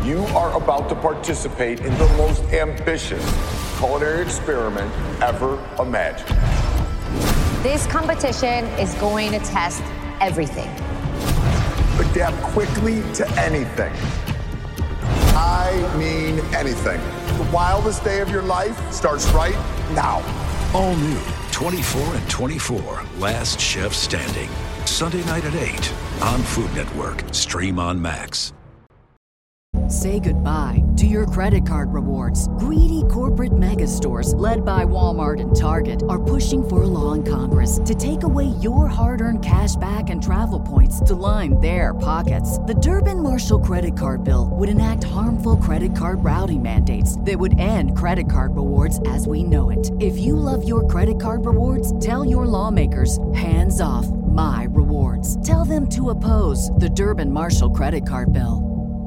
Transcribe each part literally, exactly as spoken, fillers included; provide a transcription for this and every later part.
You are about to participate in the most ambitious culinary experiment ever imagined. This competition is going to test everything. Adapt quickly to anything. I mean anything. The wildest day of your life starts right now. All new twenty-four and twenty-four, Last Chef Standing. Sunday night at eight on Food Network. Stream on Max. Say goodbye to your credit card rewards. Greedy corporate mega stores, led by Walmart and Target, are pushing for a law in Congress to take away your hard-earned cash back and travel points to line their pockets. The Durbin-Marshall credit card bill would enact harmful credit card routing mandates that would end credit card rewards as we know it. If you love your credit card rewards, tell your lawmakers, hands off my rewards. Tell them to oppose the Durbin-Marshall credit card bill.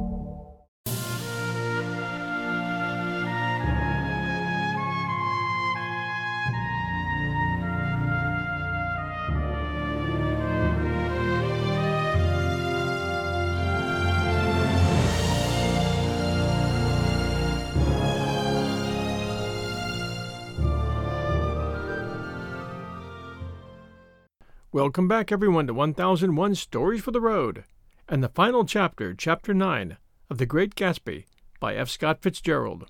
Welcome back, everyone, to one thousand one Stories for the Road, and the final chapter, Chapter nine, of The Great Gatsby, by F. Scott Fitzgerald.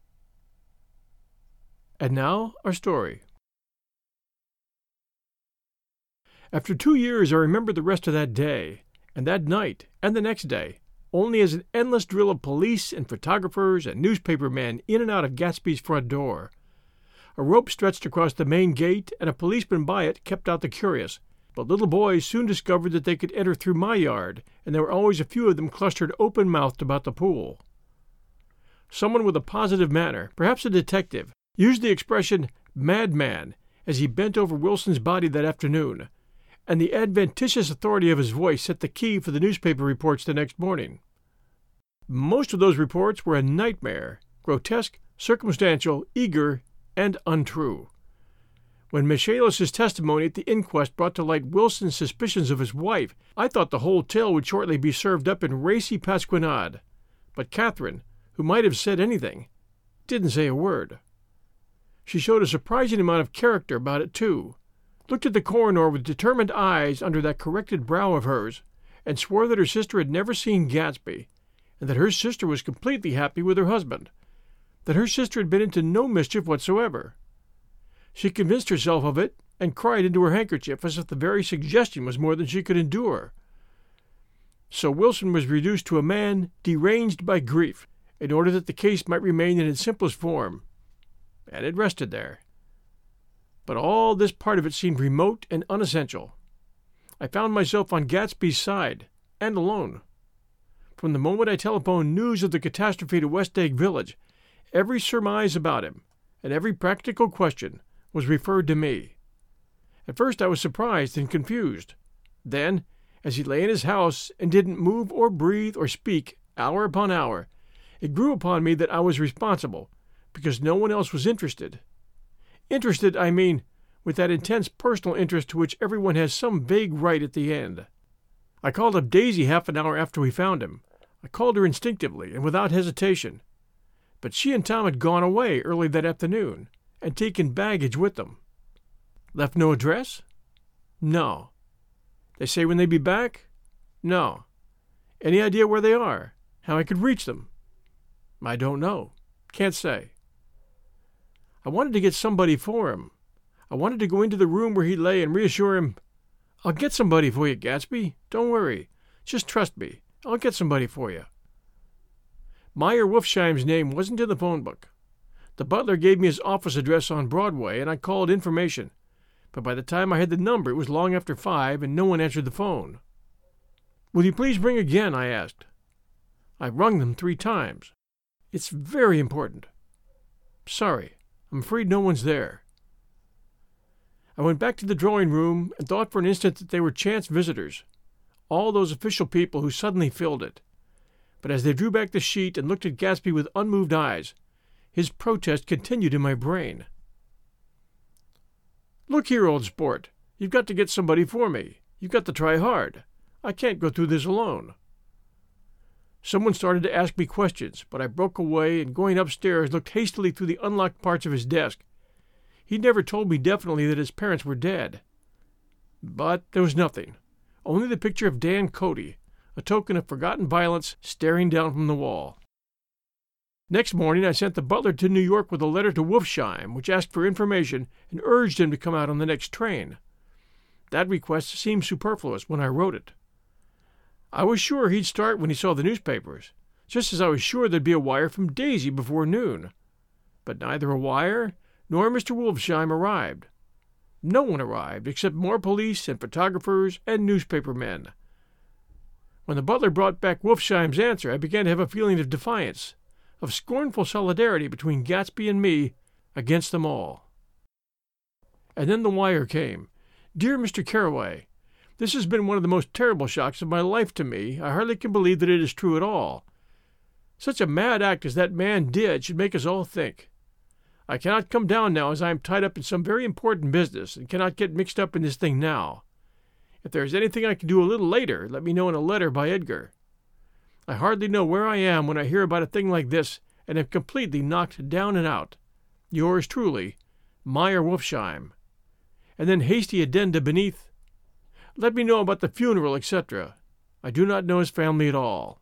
And now, our story. After two years, I remember the rest of that day, and that night, and the next day, only as an endless drill of police and photographers and newspaper men in and out of Gatsby's front door. A rope stretched across the main gate, and a policeman by it kept out the curious. But little boys soon discovered that they could enter through my yard, and there were always a few of them clustered open-mouthed about the pool. Someone with a positive manner, perhaps a detective, used the expression madman as he bent over Wilson's body that afternoon, and the adventitious authority of his voice set the key for the newspaper reports the next morning. Most of those reports were a nightmare, grotesque, circumstantial, eager, and untrue. When Michaelis's testimony at the inquest brought to light Wilson's suspicions of his wife, I thought the whole tale would shortly be served up in racy pasquinade. But Catherine, who might have said anything, didn't say a word. She showed a surprising amount of character about it, too, looked at the coroner with determined eyes under that corrected brow of hers, and swore that her sister had never seen Gatsby, and that her sister was completely happy with her husband, that her sister had been into no mischief whatsoever. She convinced herself of it and cried into her handkerchief as if the very suggestion was more than she could endure. So Wilson was reduced to a man deranged by grief, in order that the case might remain in its simplest form, and it rested there. But all this part of it seemed remote and unessential. I found myself on Gatsby's side, and alone. From the moment I telephoned news of the catastrophe to West Egg Village, every surmise about him, and every practical question, was referred to me. At first I was surprised and confused. Then, as he lay in his house and didn't move or breathe or speak hour upon hour, it grew upon me that I was responsible, because no one else was interested. Interested, I mean, with that intense personal interest to which everyone has some vague right at the end. I called up Daisy half an hour after we found him. I called her instinctively and without hesitation. But she and Tom had gone away early that afternoon, and taken baggage with them. Left no address? No. They say when they'd be back? No. Any idea where they are? How I could reach them? I don't know. Can't say. I wanted to get somebody for him. I wanted to go into the room where he lay and reassure him, "I'll get somebody for you, Gatsby. Don't worry. Just trust me. I'll get somebody for you." Meyer Wolfsheim's name wasn't in the phone book. The butler gave me his office address on Broadway, and I called information. But by the time I had the number, it was long after five, and no one answered the phone. "Will you please ring again?" I asked. I rung them three times. "It's very important." "Sorry, I'm afraid no one's there." I went back to the drawing-room and thought for an instant that they were chance visitors, all those official people who suddenly filled it. But as they drew back the sheet and looked at Gatsby with unmoved eyes, his protest continued in my brain. "Look here, old sport, you've got to get somebody for me. You've got to try hard. I can't go through this alone." Someone started to ask me questions, but I broke away and going upstairs looked hastily through the unlocked parts of his desk. He never told me definitely that his parents were dead. But there was nothing, only the picture of Dan Cody, a token of forgotten violence, staring down from the wall. Next morning I sent the butler to New York with a letter to Wolfsheim, which asked for information and urged him to come out on the next train. That request seemed superfluous when I wrote it. I was sure he'd start when he saw the newspapers, just as I was sure there'd be a wire from Daisy before noon. But neither a wire nor Mister Wolfsheim arrived. No one arrived except more police and photographers and newspaper men. When the butler brought back Wolfsheim's answer, I began to have a feeling of defiance, of scornful solidarity between Gatsby and me against them all. And then the wire came. Dear Mister Carroway, this has been one of the most terrible shocks of my life to me. I hardly can believe that it is true at all. Such a mad act as that man did should make us all think. I cannot come down now as I am tied up in some very important business and cannot get mixed up in this thing now. If there is anything I can do a little later, let me know in a letter by Edgar. I hardly know where I am when I hear about a thing like this and am completely knocked down and out. Yours truly, Meyer Wolfsheim. And then hasty addenda beneath, let me know about the funeral, et cetera. I do not know his family at all.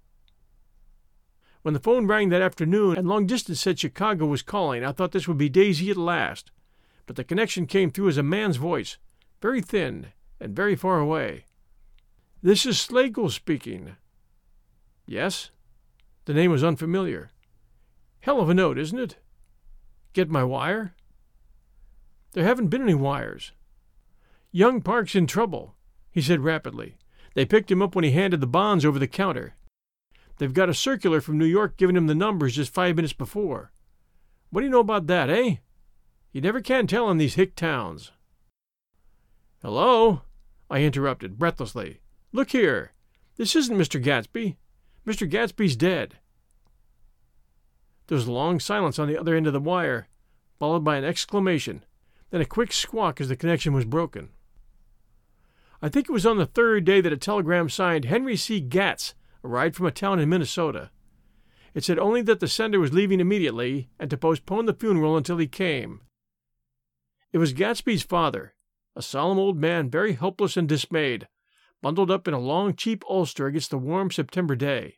When the phone rang that afternoon and long distance said Chicago was calling, I thought this would be Daisy at last. But the connection came through as a man's voice, very thin and very far away. This is Slagle speaking. Yes? The name was unfamiliar. Hell of a note, isn't it? Get my wire? There haven't been any wires. Young Park's in trouble, he said rapidly. They picked him up when he handed the bonds over the counter. They've got a circular from New York giving him the numbers just five minutes before. What do you know about that, eh? You never can tell in these hick towns. Hello? I interrupted, breathlessly. Look here. This isn't Mister Gatsby. Mister Gatsby's dead. There was a long silence on the other end of the wire, followed by an exclamation, then a quick squawk as the connection was broken. I think it was on the third day that a telegram signed Henry C. Gatz arrived from a town in Minnesota. It said only that the sender was leaving immediately and to postpone the funeral until he came. It was Gatsby's father, a solemn old man very helpless and dismayed, bundled up in a long, cheap ulster against the warm September day.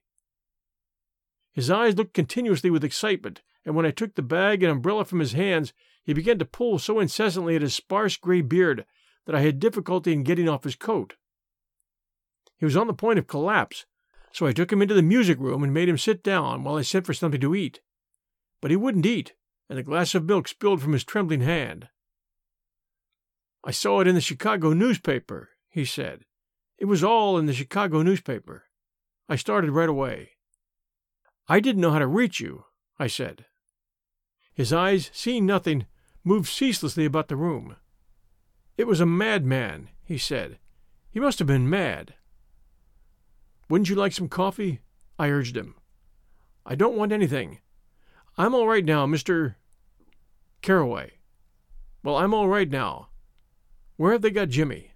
His eyes looked continuously with excitement, and when I took the bag and umbrella from his hands, he began to pull so incessantly at his sparse gray beard that I had difficulty in getting off his coat. He was on the point of collapse, so I took him into the music room and made him sit down while I sent for something to eat. But he wouldn't eat, and a glass of milk spilled from his trembling hand. I saw it in the Chicago newspaper, he said. It was all in the Chicago newspaper. I started right away. I didn't know how to reach you, I said. His eyes, seeing nothing, moved ceaselessly about the room. It was a madman, he said. He must have been mad. Wouldn't you like some coffee? I urged him. I don't want anything. I'm all right now, Mister Carroway. Well, I'm all right now. Where have they got Jimmy?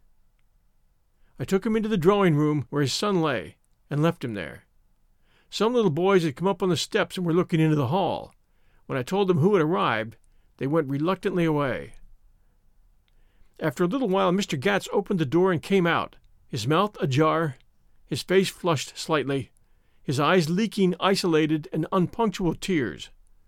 I took him into the drawing room where his son lay, and left him there. Some little boys had come up on the steps and were looking into the hall. When I told them who had arrived, they went reluctantly away. After a little while, Mister Gatz opened the door and came out, his mouth ajar, his face flushed slightly, his eyes leaking isolated and unpunctual tears.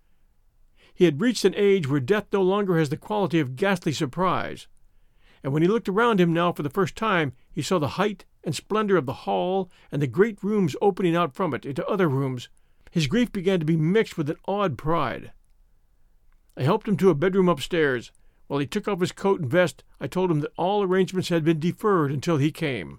He had reached an age where death no longer has the quality of ghastly surprise, and when he looked around him now for the first time, he saw the height and splendor of the hall and the great rooms opening out from it into other rooms. His grief began to be mixed with an awed pride. I helped him to a bedroom upstairs. While he took off his coat and vest, I told him that all arrangements had been deferred until he came.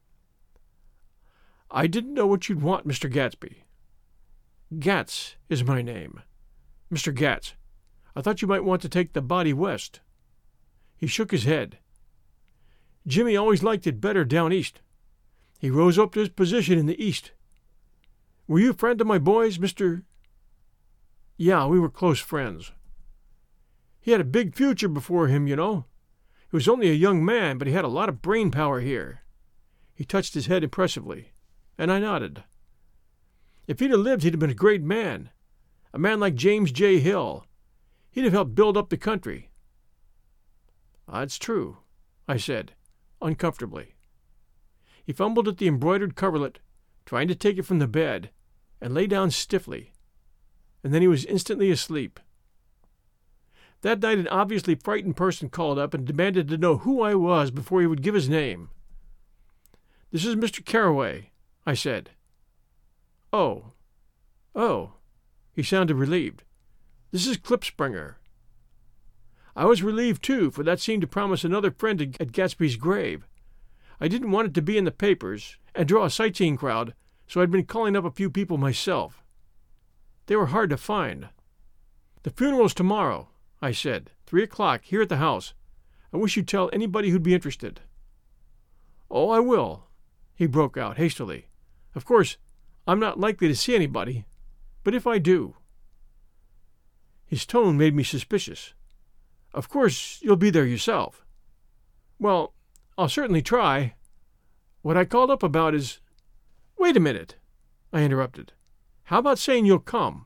I didn't know what you'd want, Mister Gatsby. Gatz is my name. Mister Gatz, I thought you might want to take the body west. He shook his head. Jimmy always liked it better down east. He rose up to his position in the east. Were you a friend of my boys, Mister Yeah, we were close friends. He had a big future before him, you know. He was only a young man, but he had a lot of brain power here. He touched his head impressively, and I nodded. If he'd have lived, he'd have been a great man. A man like James J. Hill. He'd have helped build up the country." "That's true," I said, uncomfortably. He fumbled at the embroidered coverlet, trying to take it from the bed, and lay down stiffly. And then he was instantly asleep. That night an obviously frightened person called up and demanded to know who I was before he would give his name. "This is Mister Carroway," I said. "Oh. Oh." He sounded relieved. "This is Klipspringer." I was relieved, too, for that seemed to promise another friend at Gatsby's grave. I didn't want it to be in the papers and draw a sightseeing crowd, so I'd been calling up a few people myself. They were hard to find. "The funeral's tomorrow," I said. "Three o'clock, here at the house. I wish you'd tell anybody who'd be interested." "Oh, I will," he broke out hastily. "Of course, I'm not likely to see anybody, but if I do—" His tone made me suspicious. "Of course, you'll be there yourself." "Well, I'll certainly try. What I called up about is—" "Wait a minute," I interrupted. "How about saying you'll come?"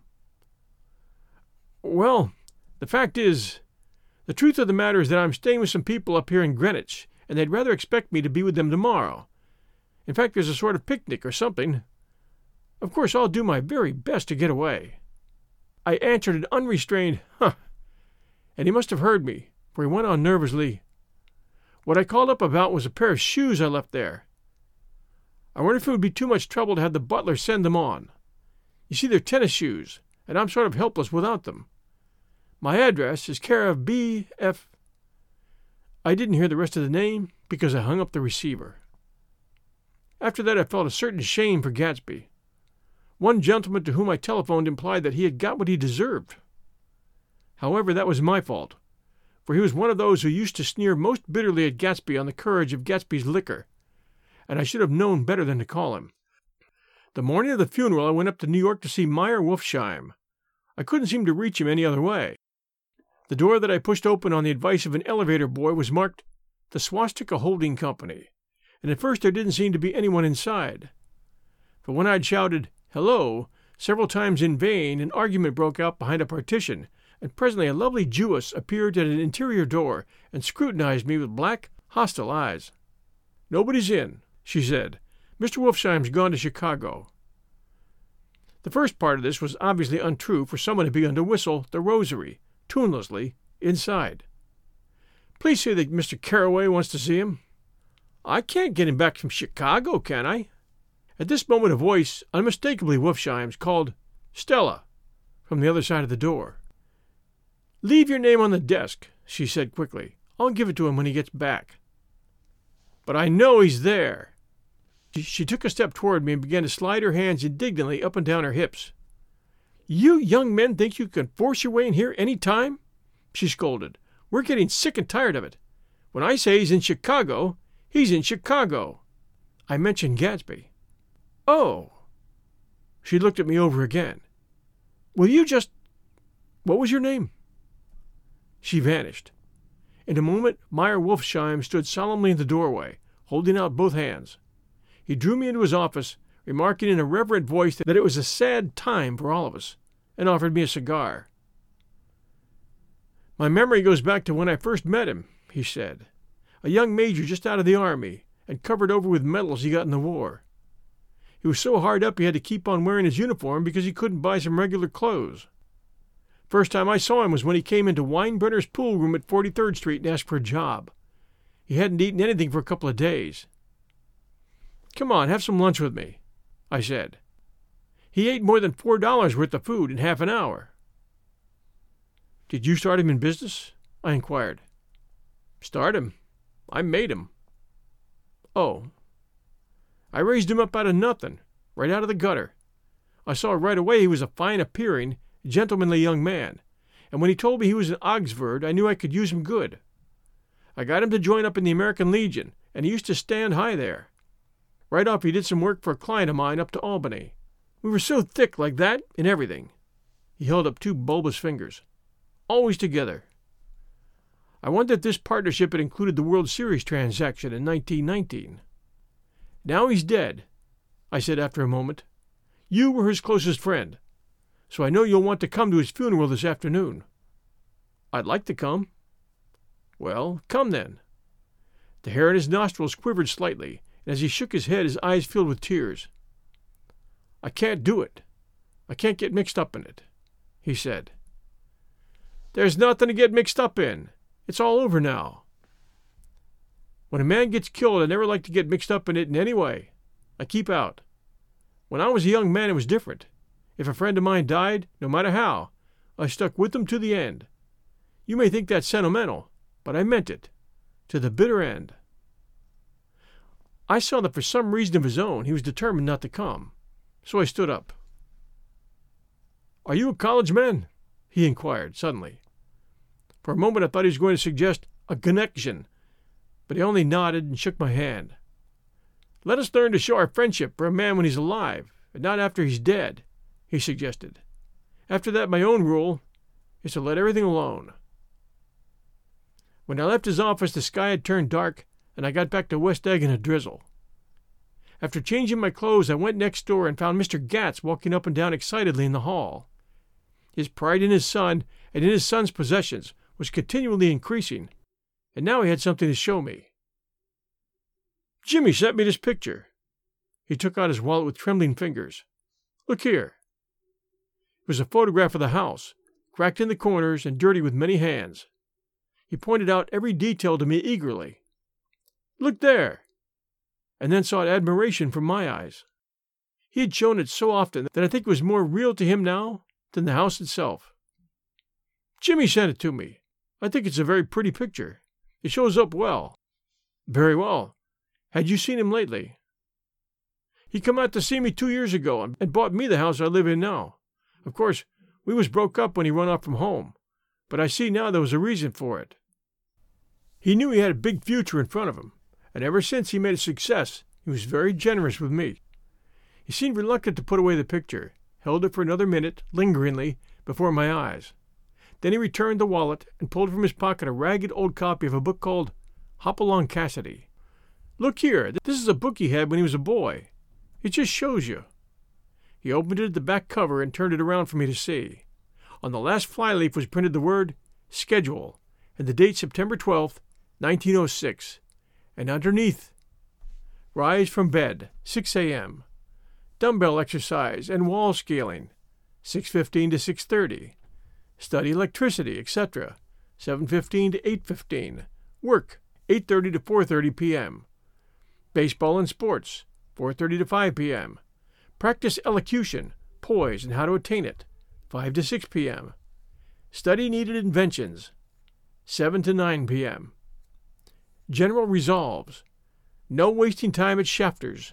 "Well, the fact is, the truth of the matter is that I'm staying with some people up here in Greenwich, and they'd rather expect me to be with them tomorrow. In fact, there's a sort of picnic or something. Of course, I'll do my very best to get away." I answered an unrestrained, "Huh," and he must have heard me, for he went on nervously. "What I called up about was a pair of shoes I left there. I wonder if it would be too much trouble to have the butler send them on. You see, they're tennis shoes, and I'm sort of helpless without them. My address is care of B F I didn't hear the rest of the name because I hung up the receiver. After that I felt a certain shame for Gatsby. One gentleman to whom I telephoned implied that he had got what he deserved. However, that was my fault, for he was one of those who used to sneer most bitterly at Gatsby on the courage of Gatsby's liquor, and I should have known better than to call him. The morning of the funeral I went up to New York to see Meyer Wolfsheim. I couldn't seem to reach him any other way. The door that I pushed open on the advice of an elevator boy was marked the Swastika Holding Company, and at first there didn't seem to be anyone inside. But when I'd shouted, "Hello," several times in vain, an argument broke out behind a partition, and presently a lovely Jewess appeared at an interior door and scrutinized me with black, hostile eyes. "Nobody's in," she said. "Mister Wolfsheim's gone to Chicago." The first part of this was obviously untrue, for someone had begun to whistle The Rosary, tunelessly, inside. "Please say that Mister Carroway wants to see him." "I can't get him back from Chicago, can I?" At this moment a voice, unmistakably Wolfsheim's, called, "Stella," from the other side of the door. "Leave your name on the desk," she said quickly. "I'll give it to him when he gets back." "But I know he's there." She, she took a step toward me and began to slide her hands indignantly up and down her hips. "You young men think you can force your way in here any time?" she scolded. "We're getting sick and tired of it. When I say he's in Chicago, he's in Chicago." I mentioned Gatsby. "Oh." She looked at me over again. "Will you just... What was your name?" She vanished. In a moment, Meyer Wolfsheim stood solemnly in the doorway, holding out both hands. He drew me into his office, remarking in a reverent voice that it was a sad time for all of us, and offered me a cigar. "My memory goes back to when I first met him," he said. "A young major just out of the army, and covered over with medals he got in the war. He was so hard up he had to keep on wearing his uniform because he couldn't buy some regular clothes. First time I saw him was when he came into Weinbrenner's pool room at forty-third Street and asked for a job. He hadn't eaten anything for a couple of days. 'Come on, have some lunch with me,' I said. He ate more than four dollars worth of food in half an hour." "Did you start him in business?" I inquired. "Start him? I made him." "Oh." "I raised him up out of nothing, right out of the gutter. I saw right away he was a fine-appearing, gentlemanly young man, and when he told me he was in Oxford, I knew I could use him good. I got him to join up in the American Legion, and he used to stand high there. Right off he did some work for a client of mine up to Albany. We were so thick like that in everything." He held up two bulbous fingers. "Always together. I wonder if this partnership had included the World Series transaction in nineteen nineteen. Now he's dead," I said after a moment. You were his closest friend, so I know you'll want to come to his funeral this afternoon." "I'd like to come." "Well, come then." The hair on his nostrils quivered slightly, and as he shook his head his eyes filled with tears. "I can't do it. I can't get mixed up in it," he said. "There's nothing to get mixed up in. It's all over now. When a man gets killed, I never like to get mixed up in it in any way. I keep out. When I was a young man, it was different. If a friend of mine died, no matter how, I stuck with him to the end. You may think that's sentimental, but I meant it. To the bitter end." I saw that for some reason of his own he was determined not to come, so I stood up. "Are you a college man?" he inquired suddenly. For a moment I thought he was going to suggest a connection, but he only nodded and shook my hand. "Let us learn to show our friendship for a man when he's alive, and not after he's dead," he suggested. "After that, my own rule is to let everything alone." When I left his office, the sky had turned dark, and I got back to West Egg in a drizzle. After changing my clothes, I went next door and found Mister Gatz walking up and down excitedly in the hall. His pride in his son and in his son's possessions was continually increasing, and now he had something to show me. "Jimmy sent me this picture." He took out his wallet with trembling fingers. "Look here." It was a photograph of the house, cracked in the corners and dirty with many hands. He pointed out every detail to me eagerly. "Look there," and then sought admiration from my eyes. He had shown it so often that I think it was more real to him now than the house itself. "Jimmy sent it to me. I think it's a very pretty picture. It shows up well." "Very well. Had you seen him lately?" "He come out to see me two years ago and bought me the house I live in now. Of course, we was broke up when he run off from home, but I see now there was a reason for it. He knew he had a big future in front of him, and ever since he made a success, he was very generous with me." He seemed reluctant to put away the picture, held it for another minute, lingeringly, before my eyes. Then he returned the wallet and pulled from his pocket a ragged old copy of a book called Hopalong Cassidy. "Look here, this is a book he had when he was a boy. It just shows you." He opened it at the back cover and turned it around for me to see. On the last flyleaf was printed the word Schedule, and the date September twelfth, nineteen oh six, and underneath, "Rise from bed, six a.m. Dumbbell exercise and wall scaling, six fifteen to six thirty. Study electricity, et cetera, seven fifteen to eight fifteen. Work, eight thirty to four thirty p.m. Baseball and sports, four thirty to five p.m. Practice elocution, poise, and how to attain it, five to six p.m. Study needed inventions, seven to nine p.m. General resolves, no wasting time at Shafters.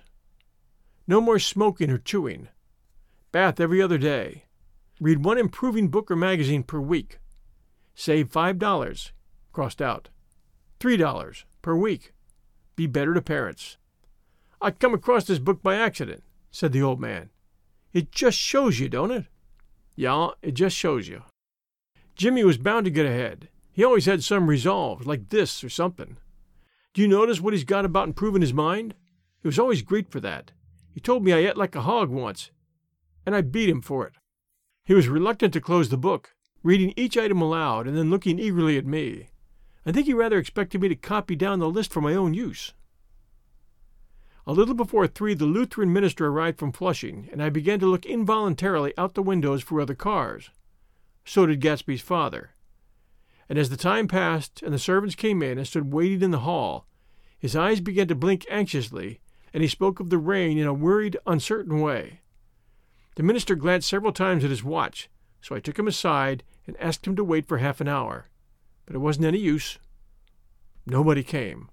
No more smoking or chewing. Bath every other day. Read one improving book or magazine per week. Save five dollars, crossed out. Three dollars per week. Be better to parents." "I come across this book by accident," said the old man. "It just shows you, don't it?" "Yeah, it just shows you." Jimmy was bound to get ahead. He always had some resolve, like this or something. Do you notice what he's got about improving his mind? He was always great for that. He told me I ate like a hog once, and I beat him for it. He was reluctant to close the book, reading each item aloud and then looking eagerly at me. I think he rather expected me to copy down the list for my own use. A little before three, the Lutheran minister arrived from Flushing, and I began to look involuntarily out the windows for other cars. So did Gatsby's father. And as the time passed and the servants came in and stood waiting in the hall, his eyes began to blink anxiously, and he spoke of the rain in a worried, uncertain way. The minister glanced several times at his watch, so I took him aside and asked him to wait for half an hour. But it wasn't any use. Nobody came.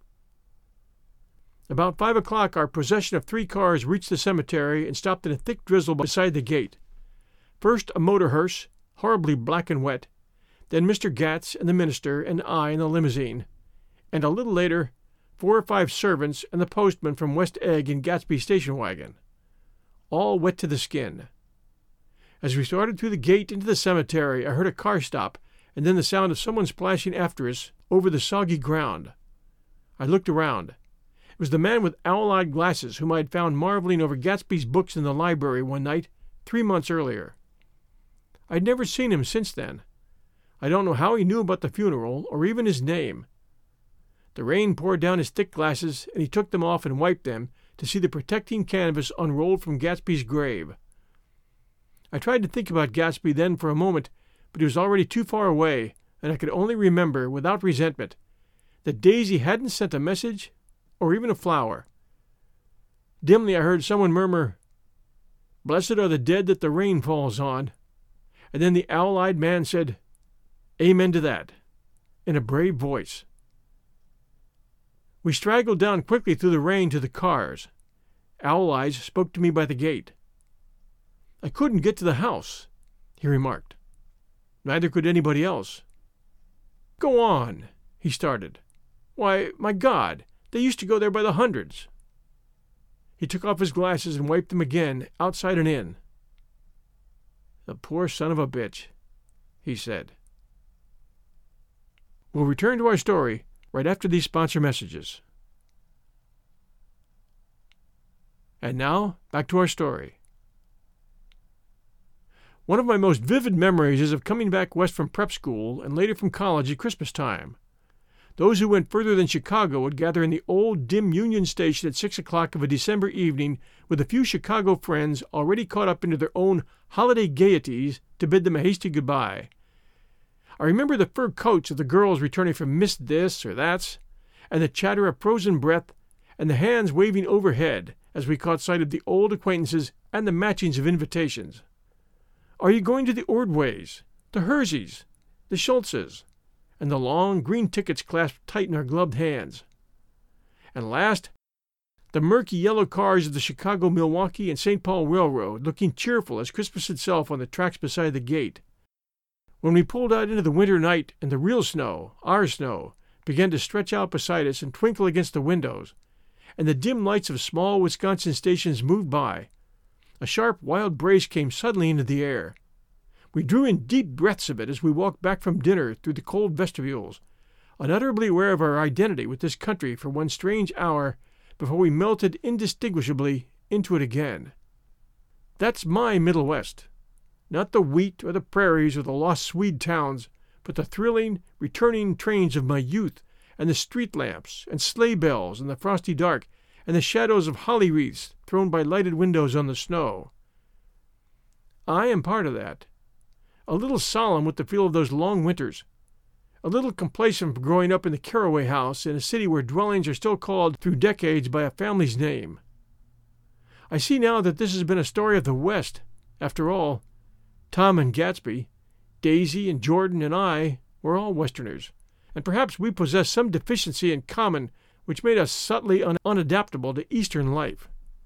About five o'clock, our procession of three cars reached the cemetery and stopped in a thick drizzle beside the gate. First a motor hearse, horribly black and wet, then Mister Gatz and the minister and I in the limousine, and a little later four or five servants and the postman from West Egg in Gatsby's station wagon, all wet to the skin. As we started through the gate into the cemetery, I heard a car stop, and then the sound of someone splashing after us over the soggy ground. I looked around. It was the man with owl-eyed glasses whom I had found marveling over Gatsby's books in the library one night three months earlier. I'd never seen him since then. I don't know how he knew about the funeral or even his name. The rain poured down his thick glasses, and he took them off and wiped them to see the protecting canvas unrolled from Gatsby's grave. I tried to think about Gatsby then for a moment, but he was already too far away, and I could only remember, without resentment, that Daisy hadn't sent a message or even a flower. Dimly I heard someone murmur, "Blessed are the dead that the rain falls on," and then the owl-eyed man said, "Amen to that," in a brave voice. We straggled down quickly through the rain to the cars. Owl Eyes spoke to me by the gate. "I couldn't get to the house," he remarked. Neither could anybody else. "Go on," he started. "Why, my God, they used to go there by the hundreds." He took off his glasses and wiped them again, outside and in. "The poor son of a bitch," he said. We'll return to our story right after these sponsor messages. And now, back to our story. One of my most vivid memories is of coming back west from prep school and later from college at Christmas time. Those who went further than Chicago would gather in the old, dim Union Station at six o'clock of a December evening with a few Chicago friends already caught up into their own holiday gaieties to bid them a hasty goodbye. I remember the fur coats of the girls returning from Miss This or That's, and the chatter of frozen breath, and the hands waving overhead as we caught sight of the old acquaintances and the matchings of invitations. Are you going to the Ordways, the Herseys, the Schultzes, and the long green tickets clasped tight in our gloved hands? And last, the murky yellow cars of the Chicago, Milwaukee, and Saint Paul Railroad looking cheerful as Christmas itself on the tracks beside the gate. When we pulled out into the winter night and the real snow, our snow, began to stretch out beside us and twinkle against the windows, and the dim lights of small Wisconsin stations moved by, a sharp, wild brace came suddenly into the air. We drew in deep breaths of it as we walked back from dinner through the cold vestibules, unutterably aware of our identity with this country for one strange hour before we melted indistinguishably into it again. That's my Middle West. Not the wheat or the prairies or the lost Swede towns, but the thrilling, returning trains of my youth, and the street lamps and sleigh bells in the frosty dark, and the shadows of holly wreaths thrown by lighted windows on the snow. I am part of that. A little solemn with the feel of those long winters, a little complacent from growing up in the Caraway House in a city where dwellings are still called through decades by a family's name. I see now that this has been a story of the West, after all. Tom and Gatsby, Daisy and Jordan and I were all Westerners, and perhaps we possessed some deficiency in common which made us subtly un- unadaptable to Eastern life.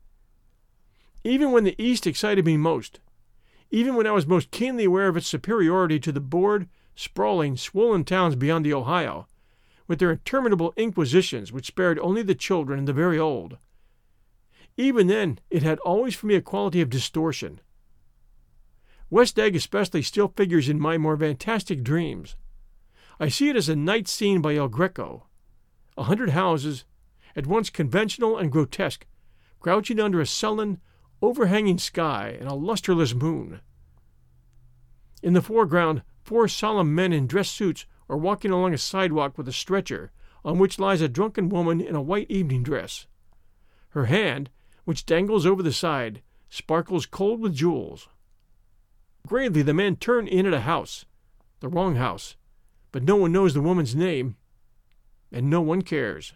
Even when the East excited me most, even when I was most keenly aware of its superiority to the bored, sprawling, swollen towns beyond the Ohio, with their interminable inquisitions which spared only the children and the very old, even then it had always for me a quality of distortion. West Egg especially still figures in my more fantastic dreams. I see it as a night scene by El Greco. A hundred houses, at once conventional and grotesque, crouching under a sullen, overhanging sky and a lustreless moon. In the foreground, four solemn men in dress suits are walking along a sidewalk with a stretcher, on which lies a drunken woman in a white evening dress. Her hand, which dangles over the side, sparkles cold with jewels. Gravely the men turn in at a house, the wrong house, but no one knows the woman's name, and no one cares.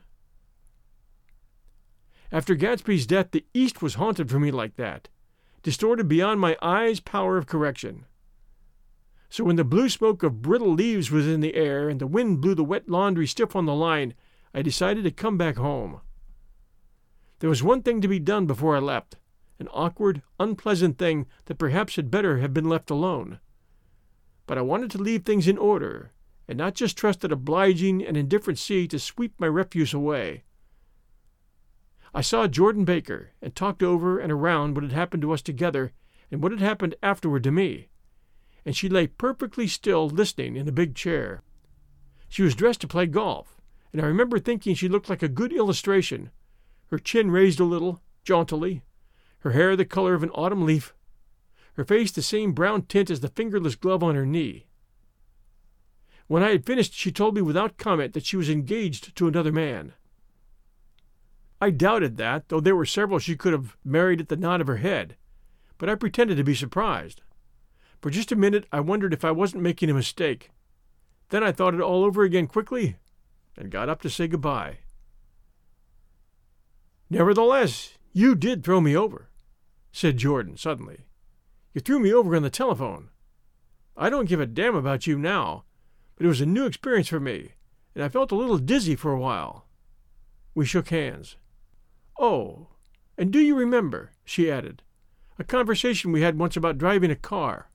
After Gatsby's death, the East was haunted for me like that, distorted beyond my eyes' power of correction. So when the blue smoke of brittle leaves was in the air and the wind blew the wet laundry stiff on the line, I decided to come back home. There was one thing to be done before I left, an awkward, unpleasant thing that perhaps had better have been left alone. But I wanted to leave things in order, and not just trust an obliging and indifferent sea to sweep my refuse away. I saw Jordan Baker and talked over and around what had happened to us together and what had happened afterward to me, and she lay perfectly still listening in a big chair. She was dressed to play golf, and I remember thinking she looked like a good illustration, her chin raised a little, jauntily, her hair the color of an autumn leaf, her face the same brown tint as the fingerless glove on her knee. When I had finished, she told me without comment that she was engaged to another man. I doubted that, though there were several she could have married at the nod of her head, but I pretended to be surprised. For just a minute I wondered if I wasn't making a mistake. Then I thought it all over again quickly and got up to say goodbye. "Nevertheless, you did throw me over," said Jordan suddenly. "You threw me over on the telephone. I don't give a damn about you now, but it was a new experience for me, and I felt a little dizzy for a while." We shook hands. "Oh, and do you remember," she added, "a conversation we had once about driving a car?"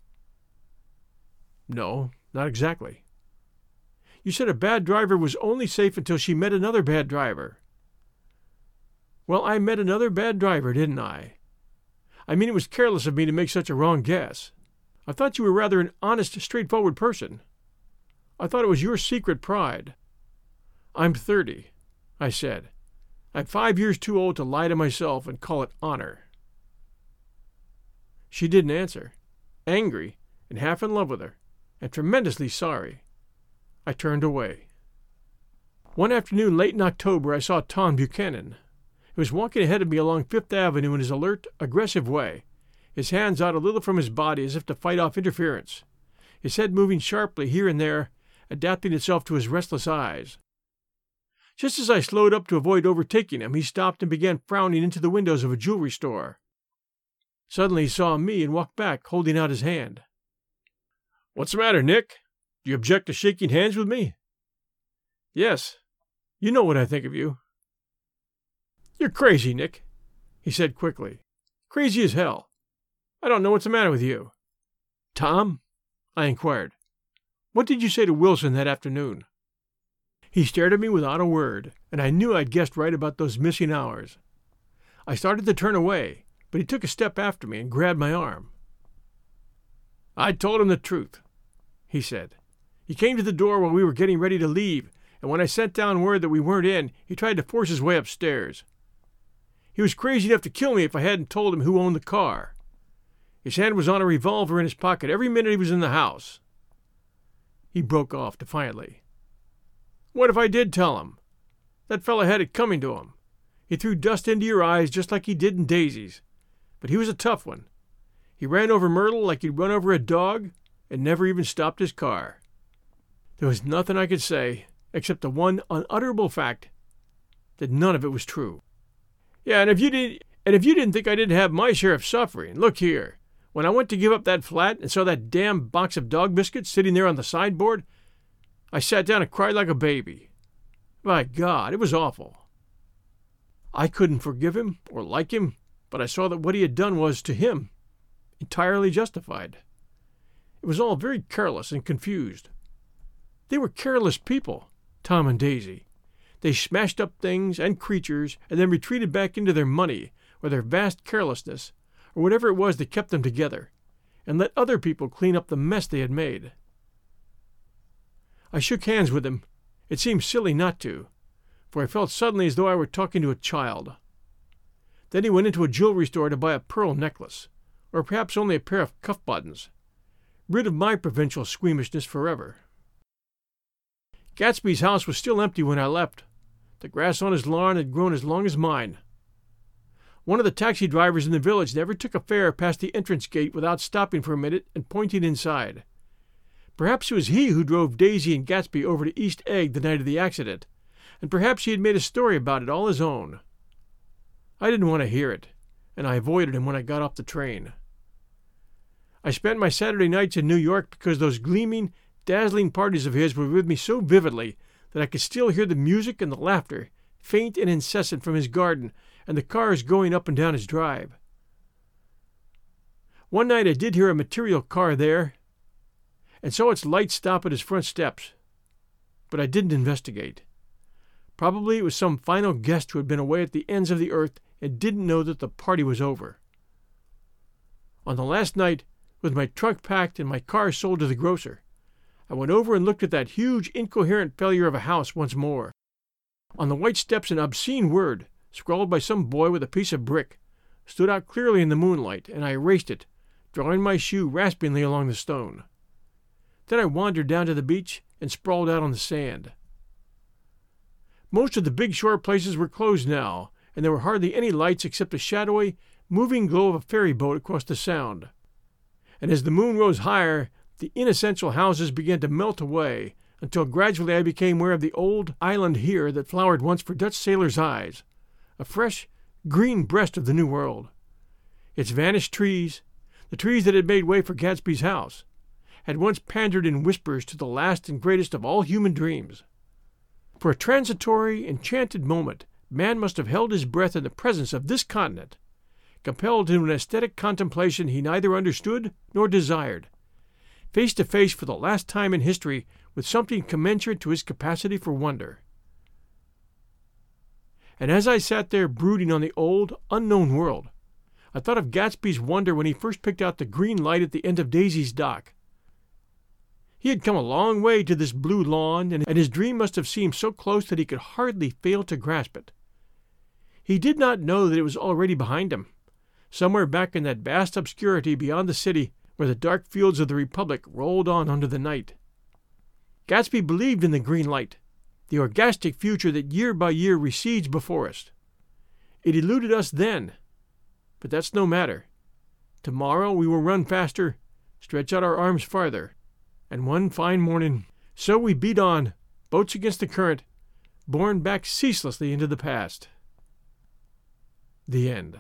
"No, not exactly." "You said a bad driver was only safe until she met another bad driver." "Well, I met another bad driver, didn't I? I mean, it was careless of me to make such a wrong guess. I thought you were rather an honest, straightforward person. I thought it was your secret pride." "I'm thirty," I said. "I'm five years too old to lie to myself and call it honor." She didn't answer, angry and half in love with her, and tremendously sorry. I turned away. One afternoon late in October I saw Tom Buchanan. He was walking ahead of me along Fifth Avenue in his alert, aggressive way, his hands out a little from his body as if to fight off interference, his head moving sharply here and there, adapting itself to his restless eyes. Just as I slowed up to avoid overtaking him, he stopped and began frowning into the windows of a jewelry store. Suddenly he saw me and walked back, holding out his hand. "What's the matter, Nick? Do you object to shaking hands with me?" "Yes. You know what I think of you." "You're crazy, Nick," he said quickly. "Crazy as hell. I don't know what's the matter with you." "Tom," I inquired, "what did you say to Wilson that afternoon?" He stared at me without a word, and I knew I'd guessed right about those missing hours. I started to turn away, but he took a step after me and grabbed my arm. "I told him the truth," he said. "He came to the door while we were getting ready to leave, and when I sent down word that we weren't in, he tried to force his way upstairs. He was crazy enough to kill me if I hadn't told him who owned the car. His hand was on a revolver in his pocket every minute he was in the house." He broke off defiantly. "What if I did tell him? That fellow had it coming to him. He threw dust into your eyes just like he did in Daisy's. But he was a tough one. He ran over Myrtle like he'd run over a dog and never even stopped his car." There was nothing I could say except the one unutterable fact that none of it was true. "Yeah, and if you didn't, and if you didn't think I didn't have my share of suffering, look here. When I went to give up that flat and saw that damn box of dog biscuits sitting there on the sideboard, I sat down and cried like a baby. By God, it was awful. I couldn't forgive him or like him, but I saw that what he had done was, to him, entirely justified. It was all very careless and confused. They were careless people, Tom and Daisy. They smashed up things and creatures and then retreated back into their money or their vast carelessness or whatever it was that kept them together, and let other people clean up the mess they had made. I shook hands with him. It seemed silly not to, for I felt suddenly as though I were talking to a child. Then he went into a jewelry store to buy a pearl necklace, or perhaps only a pair of cuff buttons, rid of my provincial squeamishness forever. Gatsby's house was still empty when I left. The grass on his lawn had grown as long as mine. One of the taxi drivers in the village never took a fare past the entrance gate without stopping for a minute and pointing inside. Perhaps it was he who drove Daisy and Gatsby over to East Egg the night of the accident, and perhaps he had made a story about it all his own. I didn't want to hear it, and I avoided him when I got off the train. I spent my Saturday nights in New York because those gleaming, dazzling parties of his were with me so vividly that I could still hear the music and the laughter, faint and incessant, from his garden and the cars going up and down his drive. One night I did hear a material car there, and saw its light stop at his front steps, but I didn't investigate. Probably it was some final guest who had been away at the ends of the earth and didn't know that the party was over. On the last night, with my trunk packed and my car sold to the grocer, I went over and looked at that huge, incoherent failure of a house once more. On the white steps an obscene word, scrawled by some boy with a piece of brick, stood out clearly in the moonlight, and I erased it, drawing my shoe raspingly along the stone. Then I wandered down to the beach and sprawled out on the sand. Most of the big shore places were closed now, and there were hardly any lights except the shadowy, moving glow of a ferry boat across the sound. And as the moon rose higher, the inessential houses began to melt away, until gradually I became aware of the old island here that flowered once for Dutch sailors' eyes, a fresh, green breast of the New World. Its vanished trees, the trees that had made way for Gatsby's house, had once pandered in whispers to the last and greatest of all human dreams. For a transitory, enchanted moment, man must have held his breath in the presence of this continent, compelled into an aesthetic contemplation he neither understood nor desired, face to face for the last time in history with something commensurate to his capacity for wonder. And as I sat there brooding on the old, unknown world, I thought of Gatsby's wonder when he first picked out the green light at the end of Daisy's dock. He had come a long way to this blue lawn, and his dream must have seemed so close that he could hardly fail to grasp it. He did not know that it was already behind him, somewhere back in that vast obscurity beyond the city where the dark fields of the Republic rolled on under the night. Gatsby believed in the green light, the orgastic future that year by year recedes before us. It eluded us then, but that's no matter. Tomorrow we will run faster, stretch out our arms farther, and one fine morning, so we beat on, boats against the current, borne back ceaselessly into the past. The end.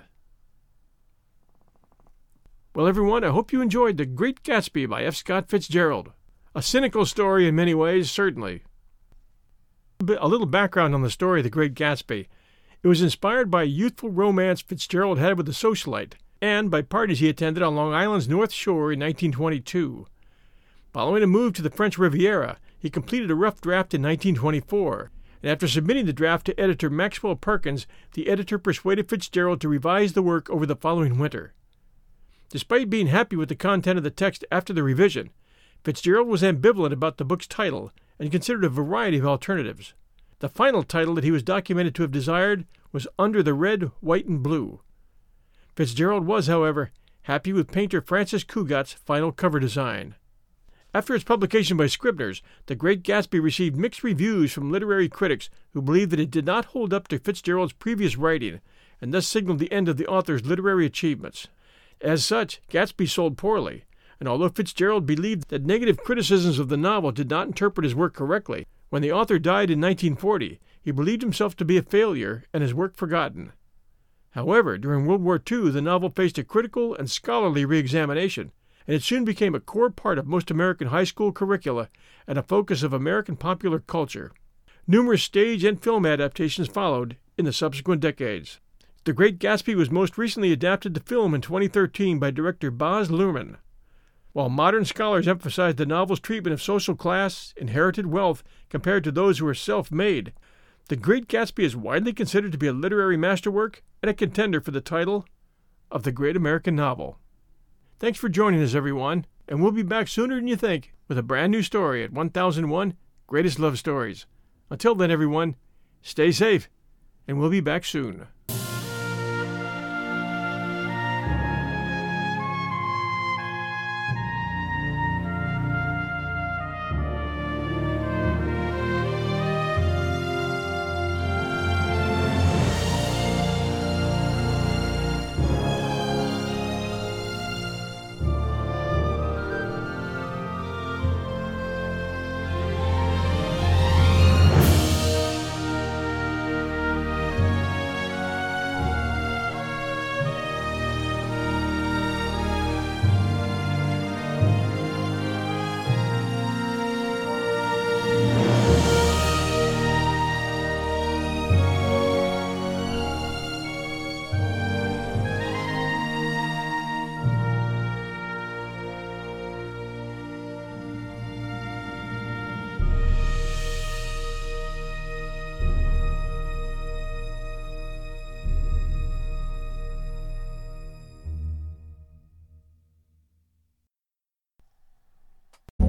Well, everyone, I hope you enjoyed The Great Gatsby by F. Scott Fitzgerald. A cynical story in many ways, certainly. A little background on the story of The Great Gatsby. It was inspired by a youthful romance Fitzgerald had with a socialite, and by parties he attended on Long Island's North Shore in nineteen twenty-two. Following a move to the French Riviera, he completed a rough draft in nineteen twenty-four, and after submitting the draft to editor Maxwell Perkins, the editor persuaded Fitzgerald to revise the work over the following winter. Despite being happy with the content of the text after the revision, Fitzgerald was ambivalent about the book's title and considered a variety of alternatives. The final title that he was documented to have desired was Under the Red, White, and Blue. Fitzgerald was, however, happy with painter Francis Cugat's final cover design. After its publication by Scribner's, The Great Gatsby received mixed reviews from literary critics who believed that it did not hold up to Fitzgerald's previous writing and thus signaled the end of the author's literary achievements. As such, Gatsby sold poorly, and although Fitzgerald believed that negative criticisms of the novel did not interpret his work correctly, when the author died in nineteen forty, he believed himself to be a failure and his work forgotten. However, during World War Two, the novel faced a critical and scholarly re-examination, and it soon became a core part of most American high school curricula and a focus of American popular culture. Numerous stage and film adaptations followed in the subsequent decades. The Great Gatsby was most recently adapted to film in twenty thirteen by director Baz Luhrmann. While modern scholars emphasize the novel's treatment of social class, inherited wealth, compared to those who are self-made, The Great Gatsby is widely considered to be a literary masterwork and a contender for the title of the great American novel. Thanks for joining us, everyone, and we'll be back sooner than you think with a brand new story at one thousand one Greatest Love Stories. Until then, everyone, stay safe, and we'll be back soon.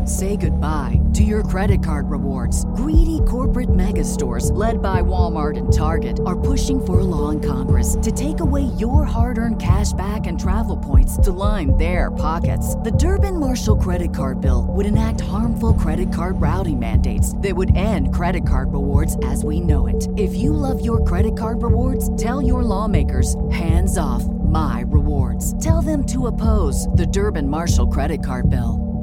Say goodbye to your credit card rewards. Greedy corporate mega stores, led by Walmart and Target, are pushing for a law in Congress to take away your hard-earned cash back and travel points to line their pockets. The Durbin-Marshall credit card bill would enact harmful credit card routing mandates that would end credit card rewards as we know it. If you love your credit card rewards, tell your lawmakers, hands off my rewards. Tell them to oppose the Durbin-Marshall credit card bill.